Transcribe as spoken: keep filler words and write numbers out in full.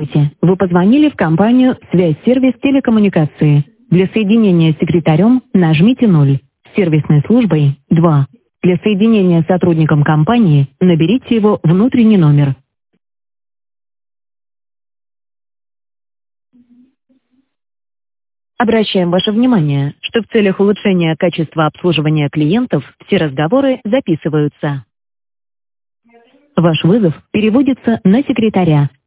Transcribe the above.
Здравствуйте. Вы позвонили в компанию «Связь-сервис телекоммуникации». Для соединения с секретарем нажмите ноль. С сервисной службой– два. Для соединения с сотрудником компании наберите его внутренний номер. Обращаем ваше внимание, что в целях улучшения качества обслуживания клиентов все разговоры записываются. Ваш вызов переводится на секретаря.